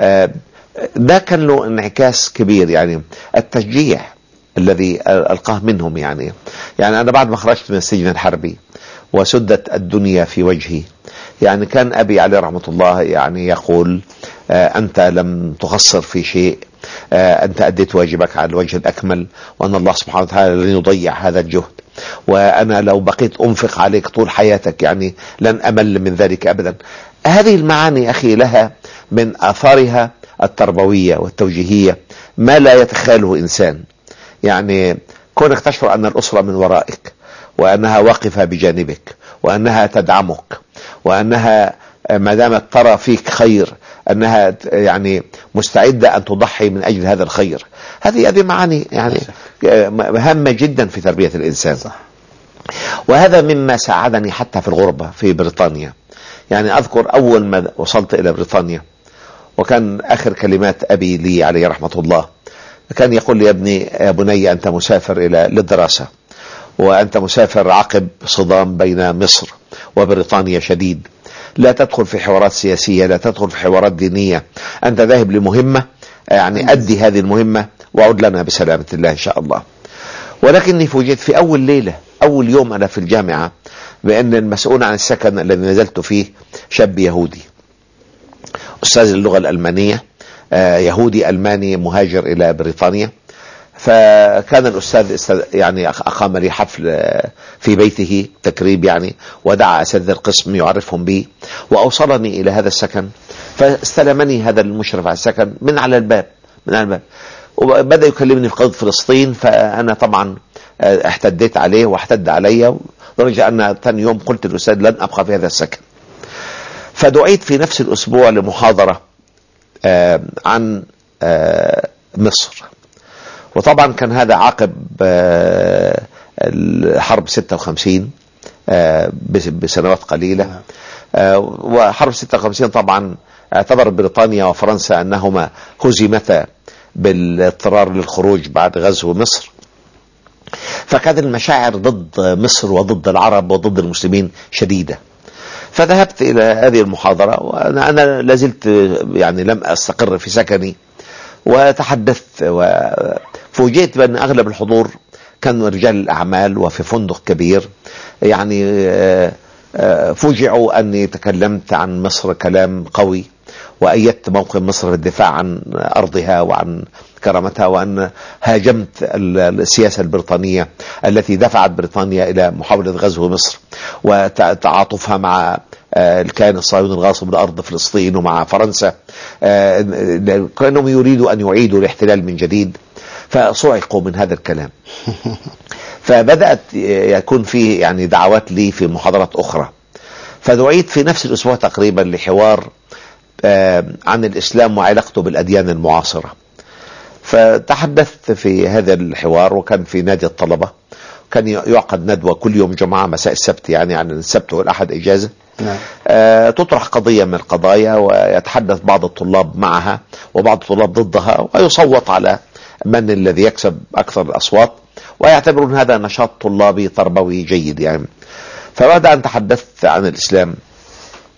ده كان له انعكاس كبير، يعني التشجيع الذي ألقاه منهم. يعني يعني أنا بعد ما خرجت من السجن الحربي وسدت الدنيا في وجهي، يعني كان أبي عليه رحمة الله يعني يقول أنت لم تقصر في شيء، أنت أديت واجبك على الوجه الأكمل، وأن الله سبحانه وتعالى لن يضيع هذا الجهد، وأنا لو بقيت أنفق عليك طول حياتك يعني لن أمل من ذلك أبدا. هذه المعاني أخي لها من آثارها التربوية والتوجيهية ما لا يتخيله إنسان. يعني كونك تشعر أن الأسرة من ورائك، وأنها واقفة بجانبك، وأنها تدعمك، وأنها ما دامت ترى فيك خير أنها يعني مستعدة أن تضحي من أجل هذا الخير. هذه هذه معاني يعني هامة جدا في تربية الإنسان. صح. وهذا مما ساعدني حتى في الغربة في بريطانيا. يعني أذكر أول ما وصلت إلى بريطانيا وكان آخر كلمات أبي لي عليه رحمة الله كان يقول لي يا ابني يا بني أنت مسافر إلى للدراسة، وأنت مسافر عقب صدام بين مصر وبريطانيا شديد، لا تدخل في حوارات سياسية، لا تدخل في حوارات دينية، أنت ذاهب لمهمة، يعني أدي هذه المهمة وعد لنا بسلامة الله إن شاء الله. ولكني فوجئت في أول ليلة أول يوم أنا في الجامعة بأن المسؤول عن السكن الذي نزلت فيه شاب يهودي أستاذ اللغة الألمانية، يهودي ألماني مهاجر إلى بريطانيا. فكان الأستاذ يعني أقام لي حفل في بيته تكريم يعني، ودعا أساتذة القسم يعرفهم بي وأوصلني إلى هذا السكن. فاستلمني هذا المشرف على السكن من على الباب من على الباب وبدأ يكلمني في قضية فلسطين. فأنا طبعا احتديت عليه واحتد علي، لدرجة أن ثاني يوم قلت للأستاذ لن أبقى في هذا السكن. فدعيت في نفس الأسبوع لمحاضرة عن مصر، وطبعا كان هذا عقب الحرب ستة وخمسين بسنوات قليلة. وحرب ستة وخمسين طبعا اعتبر بريطانيا وفرنسا أنهما هزمتا بالاضطرار للخروج بعد غزو مصر، فكانت المشاعر ضد مصر وضد العرب وضد المسلمين شديدة. فذهبت إلى هذه المحاضرة وأنا أنا لازلت يعني لم أستقر في سكني، وتحدثت وفوجئت بأن أغلب الحضور كانوا رجال الأعمال وفي فندق كبير. يعني فوجئوا أني تكلمت عن مصر كلام قوي، وأيدت موقف مصر في الدفاع عن أرضها وعن كرامتها، وأن هاجمت السياسة البريطانية التي دفعت بريطانيا إلى محاولة غزو مصر وتعاطفها مع الكيان الصهيوني الغاصب لأرض فلسطين ومع فرنسا، كانهم يريدوا أن يعيدوا الاحتلال من جديد. فصعقوا من هذا الكلام. فبدأت يكون فيه يعني دعوات لي في محاضرات أخرى. فدعيت في نفس الأسبوع تقريبا لحوار عن الإسلام وعلاقته بالأديان المعاصرة. فتحدثت في هذا الحوار، وكان في نادي الطلبة، كان يعقد ندوة كل يوم جمعة مساء السبت، يعني عن السبت والأحد إجازة. نعم. آه تطرح قضية من القضايا ويتحدث بعض الطلاب معها وبعض الطلاب ضدها، ويصوت على من الذي يكسب أكثر الأصوات، ويعتبرون هذا نشاط طلابي تربوي جيد يعني. فبعد أن تحدثت عن الإسلام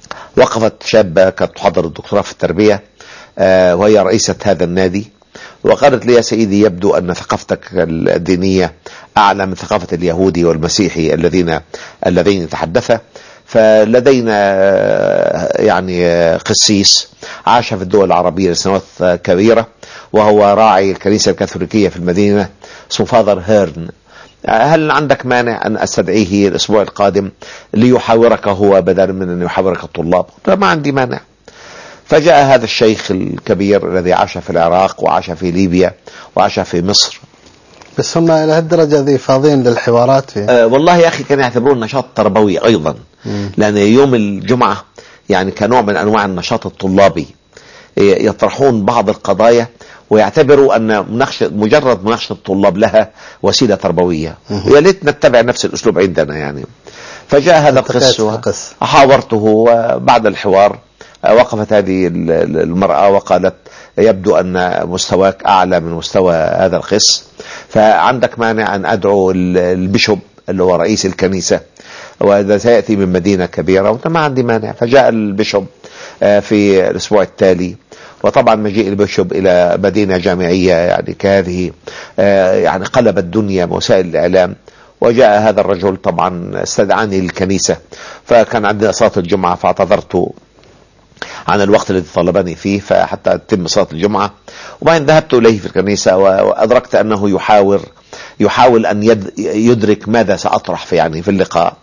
وقفت شابة كانت تحضر الدكتوراه في التربية وهي رئيسة هذا النادي، وقالت لي: يا سيدي، يبدو أن ثقافتك الدينية أعلى من ثقافة اليهودي والمسيحي الذين الذين تحدثا، فلدينا يعني قسيس عاش في الدول العربية لسنوات كبيرة وهو راعي الكنيسة الكاثوليكية في المدينة، اسمه فاذر هيرن، هل عندك مانع أن أستدعيه الأسبوع القادم ليحاورك هو بدلا من أن يحاورك الطلاب؟ ما عندي مانع. فجاء هذا الشيخ الكبير الذي عاش في العراق وعاش في ليبيا وعاش في مصر. بس هم إلى هالدرجة ذي فاضين للحوارات فيه؟ أه والله يا أخي، كان يعتبرون نشاط تربوي أيضا، مم. لأن يوم الجمعة يعني كنوع من أنواع النشاط الطلابي، يطرحون بعض القضايا ويعتبروا أن مناقشة مجرد مناقشة الطلاب لها وسيلة تربوية. يا ليت نتبع نفس الأسلوب عندنا يعني. فجاء هذا القس وحاورته، وبعد الحوار وقفت هذه المرأة وقالت: يبدو أن مستواك أعلى من مستوى هذا القس، فعندك مانع أن أدعو البيشوب اللي هو رئيس الكنيسة، وإذا سيأتي من مدينة كبيرة؟ وأنت ما عندي مانع. فجاء البيشوب في الأسبوع التالي، وطبعا مجيء البيشوب إلى مدينة جامعية يعني كهذه يعني قلب الدنيا بوسائل الإعلام. وجاء هذا الرجل طبعا استدعاني للكنيسة، فكان عندنا صلاة الجمعة، فاعتذرت عن الوقت الذي طلبني فيه فحتى تتم صلاة الجمعة، وبعدين ذهبت إليه في الكنيسة وأدركت أنه يحاور يحاول أن يدرك ماذا سأطرح في يعني في اللقاء.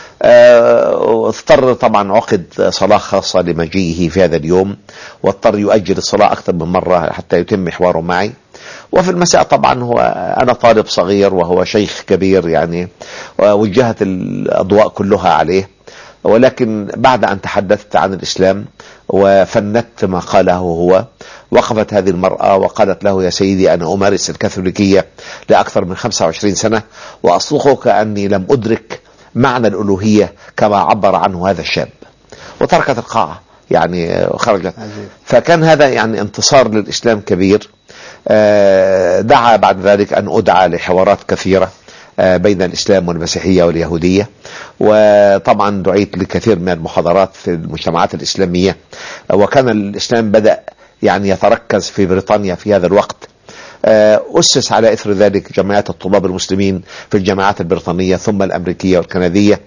اضطر طبعا عقد صلاة خاصة لمجيئه في هذا اليوم، واضطر يؤجل الصلاة أكثر من مرة حتى يتم حواره معي. وفي المساء طبعا هو أنا طالب صغير وهو شيخ كبير يعني، ووجهت الأضواء كلها عليه، ولكن بعد أن تحدثت عن الإسلام وفندت ما قاله هو، وقفت هذه المرأة وقالت له: يا سيدي، أنا أمارس الكاثوليكية لأكثر من خمسة وعشرين سنة، وأصدقك أني لم أدرك معنى الألوهية كما عبر عنه هذا الشاب. وتركت القاعة يعني خرجت. فكان هذا يعني انتصار للإسلام كبير. دعا بعد ذلك أن أدعى لحوارات كثيرة بين الإسلام والمسيحية واليهودية، وطبعا دعيت لكثير من المحاضرات في المجتمعات الإسلامية. وكان الإسلام بدأ يعني يتركز في بريطانيا في هذا الوقت. أسس على إثر ذلك جمعيات الطلاب المسلمين في الجامعات البريطانية ثم الأمريكية والكندية.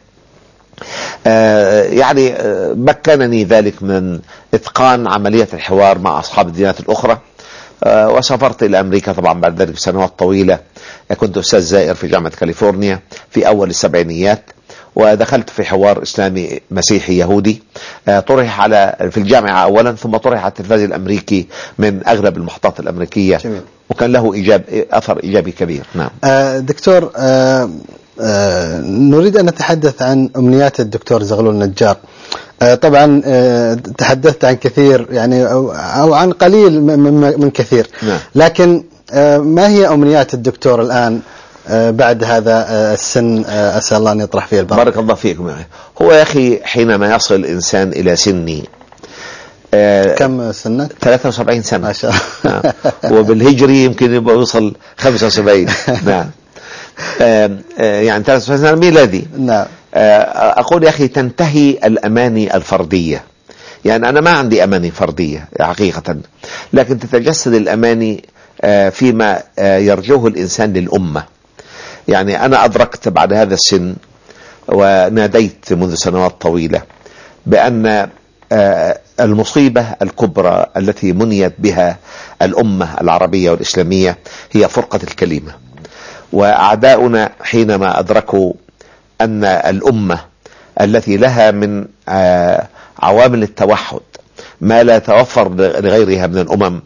يعني مكنني ذلك من إتقان عملية الحوار مع أصحاب الديانات الأخرى. وسافرت إلى أمريكا طبعا بعد ذلك بسنوات طويلة. كنت أستاذ زائر في جامعة كاليفورنيا في أول السبعينيات، ودخلت في حوار إسلامي مسيحي يهودي طرح على في الجامعة أولا، ثم طرح على التلفاز الأمريكي من أغلب المحطات الأمريكية. جميل. وكان له إيجاب أثر إيجابي كبير. نعم. آه دكتور، آه آه نريد أن نتحدث عن أمنيات الدكتور زغلول نجار. آه طبعا آه تحدثت عن كثير يعني أو, أو عن قليل من, من كثير. نعم. لكن آه ما هي أمنيات الدكتور الآن آه بعد هذا آه السن آه أسأل الله أن يطرح فيه البركة؟ بارك الله فيكم يا أخي. هو يا أخي حينما يصل الإنسان إلى سني آه كم سنك؟ ثلاثة وسبعين سنة ما شاء الله. نعم. وبالهجري يمكن يبقى يوصل خمسة وسبعين. نعم. آه آه يعني ثلاثة وسبعين سنة ميلادي. نعم. آه أقول يا أخي تنتهي الأماني الفردية. يعني أنا ما عندي أماني فردية حقيقة، لكن تتجسد الأماني آه فيما آه يرجوه الإنسان للأمة. يعني أنا أدركت بعد هذا السن وناديت منذ سنوات طويلة بأن المصيبة الكبرى التي منيت بها الأمة العربية والإسلامية هي فرقة الكلمة. وأعداؤنا حينما أدركوا أن الأمة التي لها من عوامل التوحد ما لا يتوفر لغيرها من الأمم،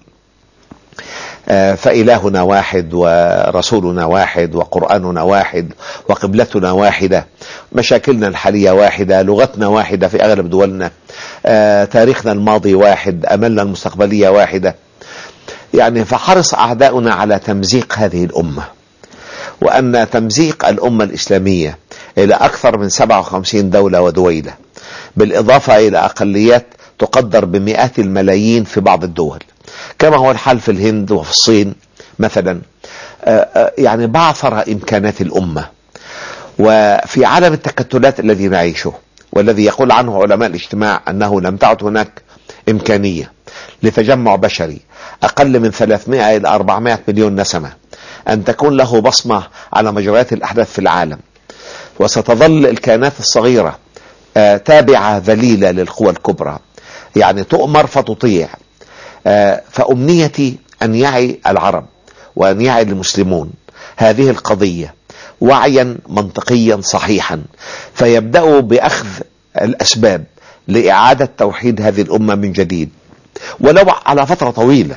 فإلهنا واحد ورسولنا واحد وقرآننا واحد وقبلتنا واحدة، مشاكلنا الحالية واحدة، لغتنا واحدة في أغلب دولنا، تاريخنا الماضي واحد، أملنا المستقبلية واحدة. يعني فحرص أعداؤنا على تمزيق هذه الأمة، وأن تمزيق الأمة الإسلامية إلى أكثر من سبعة وخمسين دولة ودويلة، بالإضافة إلى أقليات تقدر بمئات الملايين في بعض الدول كما هو الحال في الهند وفي الصين مثلا. يعني بعثر إمكانات الأمة. وفي عالم التكتلات الذي نعيشه والذي يقول عنه علماء الاجتماع أنه لم تعد هناك إمكانية لتجمع بشري أقل من ثلاثمائة إلى أربعمائة مليون نسمة أن تكون له بصمة على مجريات الأحداث في العالم، وستظل الكائنات الصغيرة آه تابعة ذليلة للقوى الكبرى، يعني تؤمر فتطيع. آه فأمنيتي أن يعي العرب وأن يعي المسلمون هذه القضية وعيا منطقيا صحيحا، فيبدأوا بأخذ الأسباب لإعادة توحيد هذه الأمة من جديد، ولو على فترة طويلة.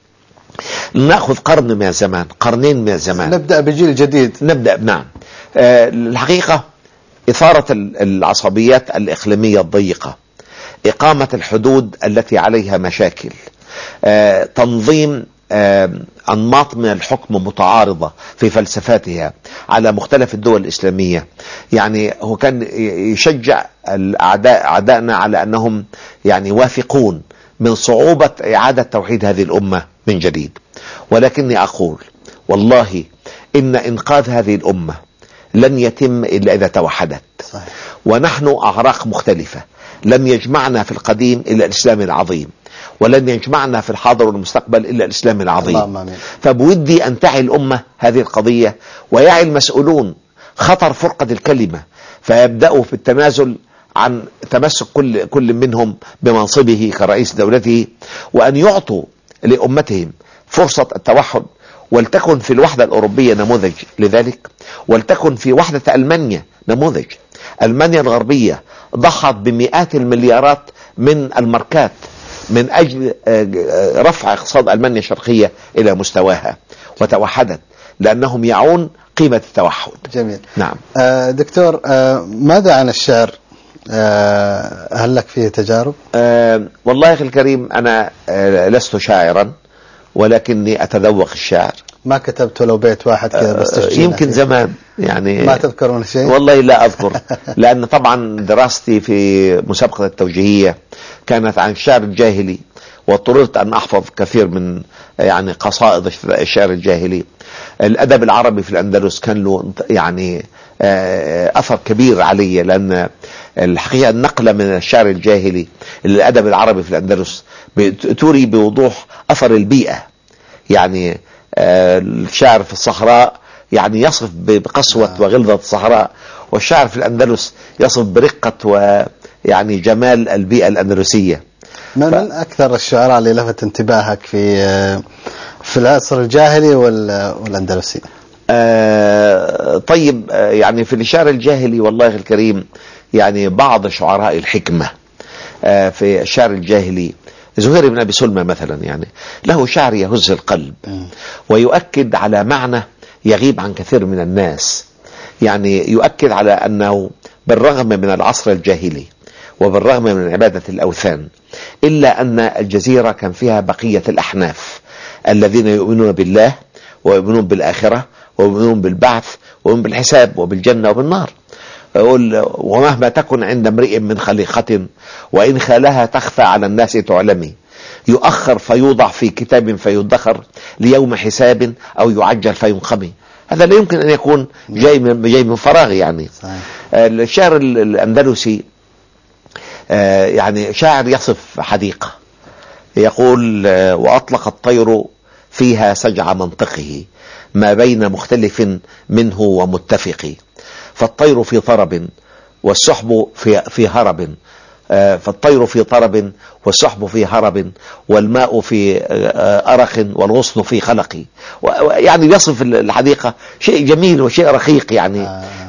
نأخذ قرن من الزمان، قرنين من الزمان، نبدأ بجيل جديد. نبدأ نعم. آه الحقيقة إثارة العصبيات الإقليمية الضيقة، إقامة الحدود التي عليها مشاكل، آه تنظيم آه أنماط من الحكم متعارضة في فلسفاتها على مختلف الدول الإسلامية. يعني هو كان يشجع الأعداء أعدائنا على أنهم يعني واثقون من صعوبة إعادة توحيد هذه الأمة من جديد، ولكني أقول والله إن إنقاذ هذه الأمة لن يتم إلا إذا توحدت. صحيح. ونحن أعراق مختلفة، لم يجمعنا في القديم إلا الإسلام العظيم، ولن يجمعنا في الحاضر والمستقبل إلا الإسلام العظيم. فبودي أن تعي الأمة هذه القضية، ويعي المسؤولون خطر فرقة الكلمة، فيبدأوا في التنازل عن تمسك كل كل منهم بمنصبه كرئيس دولته، وأن يعطوا لأمتهم فرصة التوحد. ولتكن في الوحدة الأوروبية نموذج لذلك، ولتكن في وحدة ألمانيا نموذج. ألمانيا الغربية ضحت بمئات المليارات من الماركات من أجل رفع اقتصاد ألمانيا الشرقية إلى مستواها، وتوحدت لأنهم يعون قيمة التوحد. جميل. نعم. آه دكتور، آه ماذا عن الشعر؟ آه هل لك فيه تجارب؟ آه والله يا أخي الكريم، أنا آه لست شاعرا، ولكني أتذوق الشعر. ما كتبت لو بيت واحد كذا بس تسجيل؟ يمكن زمان يعني. ما تذكرون شيء؟ والله لا أذكر. لأن طبعا دراستي في مسابقة التوجيهية كانت عن الشعر الجاهلي، واضطررت أن أحفظ كثير من يعني قصائد الشعر الجاهلي. الأدب العربي في الأندلس كان له يعني أثر كبير علي، لأن الحقيقة النقلة من الشعر الجاهلي للأدب العربي في الأندلس توري بوضوح أثر البيئة. يعني الشعر في الصحراء يعني يصف بقسوة وغلظة الصحراء، والشعر في الأندلس يصف برقة ويعني جمال البيئة الأندلسية. من ف... أكثر الشعراء اللي لفت انتباهك في في العصر الجاهلي والأندلسي؟ آه طيب، آه يعني في الشعر الجاهلي والله الكريم يعني بعض شعراء الحكمة آه في الشعر الجاهلي، زهير بن أبي سلمى مثلا، يعني له شعر يهز القلب ويؤكد على معنى يغيب عن كثير من الناس. يعني يؤكد على أنه بالرغم من العصر الجاهلي وبالرغم من عبادة الأوثان، إلا أن الجزيرة كان فيها بقية الأحناف الذين يؤمنون بالله ويؤمنون بالآخرة ويؤمنون بالبعث ويؤمنون بالحساب وبالجنة وبالنار. يقول: ومهما تكن عند امرئ من خليقة وإن خالها تخفى على الناس تعلمي، يؤخر فيوضع في كتاب فيدخر ليوم حساب أو يعجل فينقمي. هذا لا يمكن أن يكون جاي من, جاي من فراغ. يعني صحيح. الشعر الأندلسي يعني شاعر يصف حديقة، يقول: وأطلق الطير فيها سجع منطقه ما بين مختلف منه ومتفق، فالطير في طرب والسحب في, في هرب، فالطير في طرب والسحب في هرب والماء في أرق والغصن في خلق. يعني يصف الحديقة شيء جميل وشيء رقيق. يعني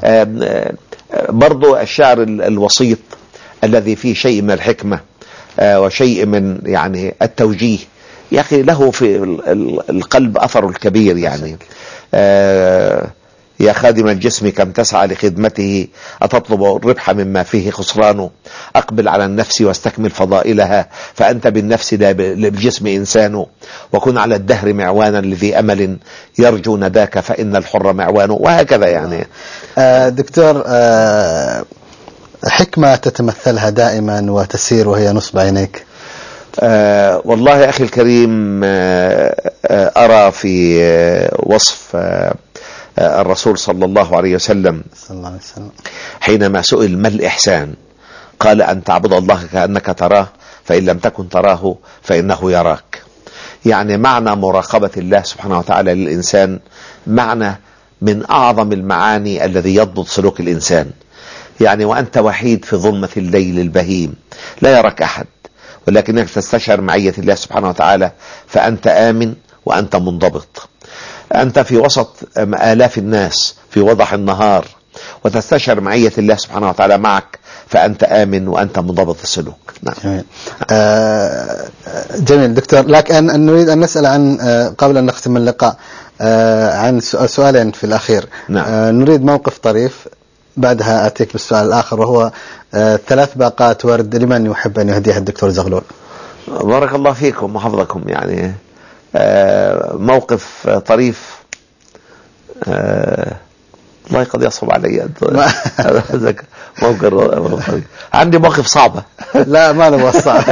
برضو الشعر الوسيط الذي فيه شيء من الحكمة وشيء من يعني التوجيه، يا أخي له في القلب أثر الكبير. يعني آه يا خادم الجسم كم تسعى لخدمته، أتطلب الربح مما فيه خسران، أقبل على النفس واستكمل فضائلها، فأنت بالنفس لا بالجسم إنسان، وكن على الدهر معوانا لذي أمل يرجو نداك فإن الحر معوان. وهكذا. يعني آه دكتور، آه حكمة تتمثلها دائما وتسير وهي نصب عينيك؟ آه والله يا أخي الكريم، آه آه أرى في آه وصف آه آه الرسول صلى الله عليه وسلم حينما سئل ما الإحسان قال أن تعبد الله كأنك تراه فإن لم تكن تراه فإنه يراك. يعني معنى مراقبة الله سبحانه وتعالى للإنسان معنى من أعظم المعاني الذي يضبط سلوك الإنسان. يعني وأنت وحيد في ظلمة الليل البهيم لا يراك أحد، ولكنك تستشعر معية الله سبحانه وتعالى فأنت آمن وأنت منضبط. أنت في وسط آلاف الناس في وضح النهار وتستشعر معية الله سبحانه وتعالى معك فأنت آمن وأنت منضبط السلوك. نعم. جميل. آه جميل دكتور، لكن نريد أن نسأل عن آه قبل أن نختم اللقاء آه عن سؤالين في الأخير. نعم. آه نريد موقف طريف، بعدها أتيك بالسؤال الآخر وهو آه ثلاث باقات ورد لمن يحب أن يهديها الدكتور زغلول. بارك الله فيكم وحفظكم. يعني آه موقف طريف آه والله قد يصعب علي. موقف عندي مواقف صعبة. لا ما نبغى الصعب.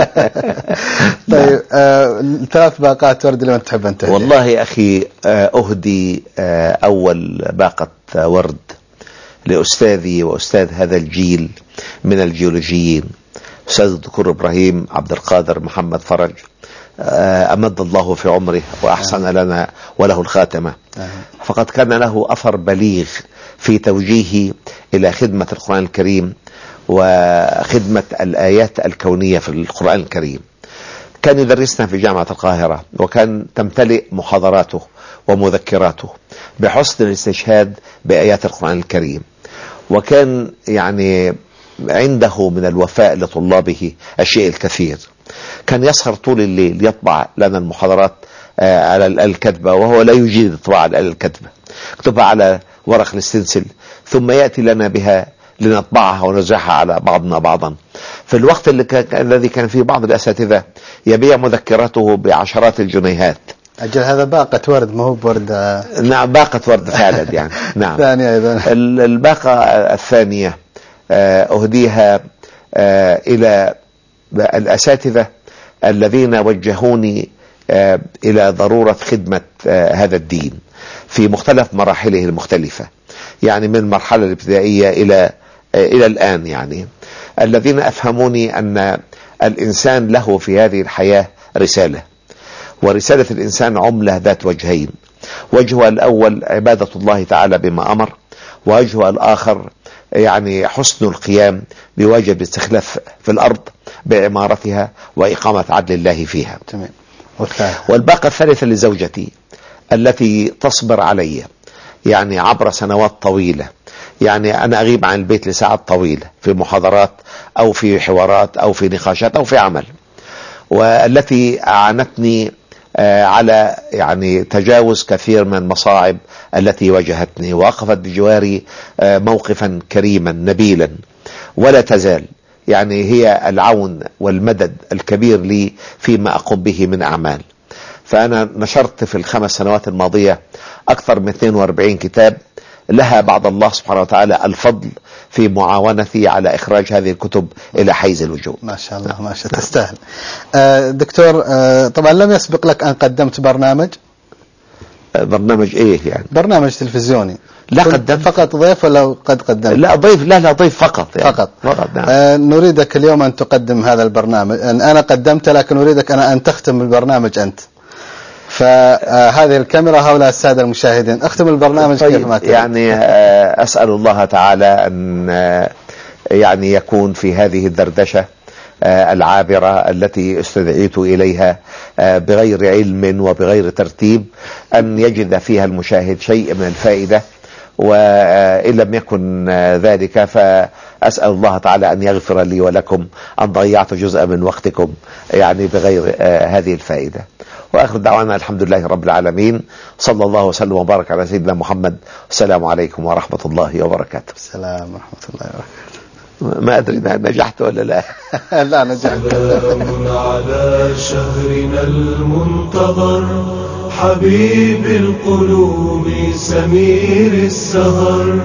طيب آه، ثلاث باقات ورد لمن تحب أن تهدي. والله أخي آه، أهدي آه، أول باقة ورد لأستاذي وأستاذ هذا الجيل من الجيولوجيين، أستاذ الدكتور إبراهيم عبد القادر محمد فرج، أمد الله في عمره وأحسن لنا وله الخاتمة. فقد كان له أثر بليغ في توجيهي إلى خدمة القرآن الكريم وخدمة الآيات الكونية في القرآن الكريم. كان يدرسنا في جامعة القاهرة، وكان تمتلئ محاضراته ومذكراته بحسن الاستشهاد بآيات القرآن الكريم، وكان يعني عنده من الوفاء لطلابه الشيء الكثير. كان يسهر طول الليل يطبع لنا المحاضرات على الآلة الكتبة، وهو لا يجيد الطباعة على الآلة الكتبة، يكتبها على ورق الاستنسل ثم يأتي لنا بها لنطبعها ونوزعها على بعضنا بعضا. في الوقت اللي كان الذي كان فيه بعض الأساتذة يبيع مذكراته بعشرات الجنيهات. أجل هذا باقة ورد ما هو بورد. نعم باقة ورد فعلا يعني. نعم. ثانية أيضا. الباقة الثانية أهديها إلى الأساتذة الذين وجهوني إلى ضرورة خدمة هذا الدين في مختلف مراحله المختلفة، يعني من المرحلة الابتدائية إلى إلى الآن، يعني الذين أفهموني أن الإنسان له في هذه الحياة رسالة، ورسالة الإنسان عملة ذات وجهين، وجهها الأول عبادة الله تعالى بما أمر، ووجهها الآخر يعني حسن القيام بواجب الاستخلاف في الأرض بعمارتها وإقامة عدل الله فيها. تمام. والباقة الثالثة لزوجتي التي تصبر علي يعني عبر سنوات طويلة، يعني أنا أغيب عن البيت لساعات طويلة في محاضرات أو في حوارات أو في نقاشات أو في عمل، والتي أعانتني على يعني تجاوز كثير من المصاعب التي واجهتني، ووقفت بجواري موقفا كريما نبيلا، ولا تزال يعني هي العون والمدد الكبير لي فيما أقوم به من أعمال. فأنا نشرت في الخمس سنوات الماضية أكثر من اثنين وأربعين كتاب، لها بعد الله سبحانه وتعالى الفضل في معاونتي على إخراج هذه الكتب إلى حيز الوجود. ما شاء الله ما شاء الله تستاهل. آه دكتور آه طبعا لم يسبق لك أن قدمت برنامج آه برنامج إيه يعني؟ برنامج تلفزيوني. لا قدمت فقط ضيف ولا قد قدمت؟ لا ضيف. لا لا ضيف فقط يعني. فقط, فقط نعم. آه نريدك اليوم أن تقدم هذا البرنامج. أنا قدمت لكن أريدك أنا أن تختم البرنامج أنت. فهذه الكاميرا هؤلاء السادة المشاهدين، اختم البرنامج طيب كيف ما تريد. يعني أسأل الله تعالى أن يعني يكون في هذه الدردشة العابرة التي استدعيت إليها بغير علم وبغير ترتيب أن يجد فيها المشاهد شيء من الفائدة، وإن لم يكن ذلك فأسأل الله تعالى أن يغفر لي ولكم أن ضيعت جزءا من وقتكم يعني بغير هذه الفائدة. وآخر دعوانا الحمد لله رب العالمين، صلى الله وسلم وبارك على سيدنا محمد، والسلام عليكم ورحمة الله وبركاته. السلام ورحمة الله وبركاته. ما أدري نجحت ولا لا. لا نجحت. سلام على شهرنا المنتظر، حبيب القلوب سمير السهر.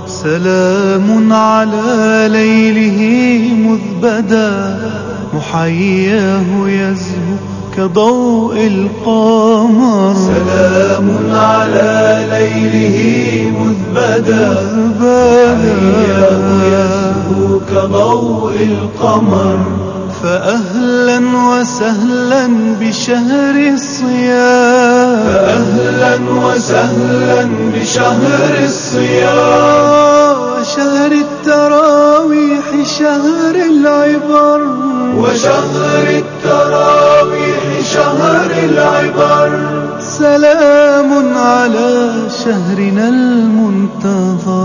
سلام على ليله مذ بدا، محياه يزهو كضوء القمر. سلام على ليله مذ بدا حياه يزهو كضوء القمر. فأهلا وسهلا بشهر الصيام، فأهلا وسهلا بشهر الصيام، وشهر التراويح شهر العبر، وشهر التراويح شهر العبر. سلام على شهرنا المنتظر.